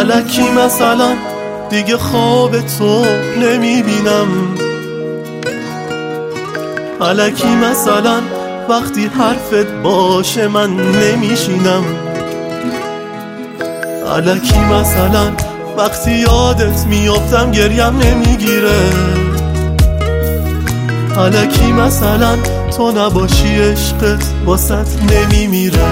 الکی مثلا دیگه خواب تو نمیبینم، الکی مثلا وقتی حرفت باشه من نمیشینم، الکی مثلا وقتی یادت میافتم گریم نمیگیره، الکی مثلا تو نباشی عشقت واسط نمیمیره،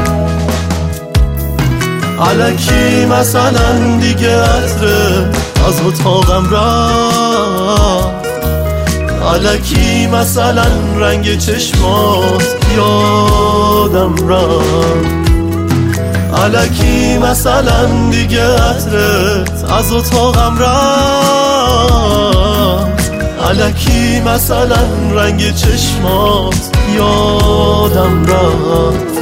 الکی مثلا دیگه عطرت از اتاقم رفت، الکی مثلا رنگ چشمات یادم رفت، الکی مثلا دیگه عطرت از اتاقم رفت، الکی مثلا رنگ چشمات یادم رفت.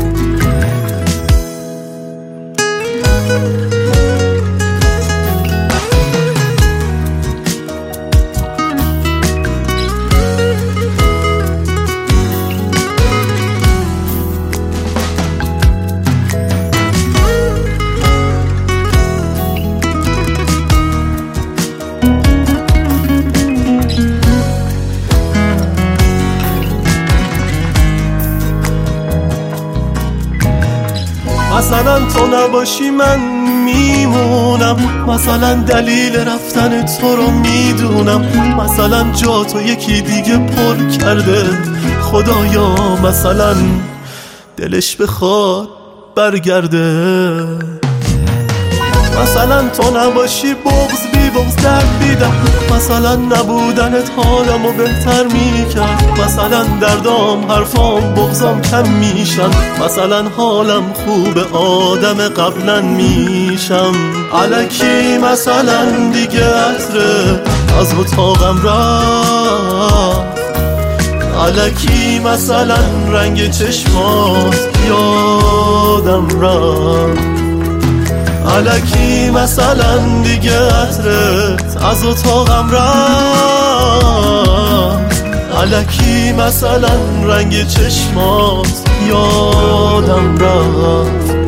مثلا تو نباشی من میمونم، مثلا دلیل رفتن تو رو میدونم، مثلا جا تو یکی دیگه پر کرده خدایا، مثلا دلش بخواد برگرده، مثلا تو نباشی بغض بی بغض درد بیدم، مثلا نبودنت حالمو بهتر میکرد، مثلا دردام حرفام بغضام کم میشن، مثلا حالم خوب آدم قبلا میشم، الکی مثلا دیگه عطره از اتاقم رفت، الکی مثلا رنگ چشمات یادم رفت، الکی مثلا دیگه عطرت از اتاقم رفت، الکی مثلا رنگ چشمات یادم رفت.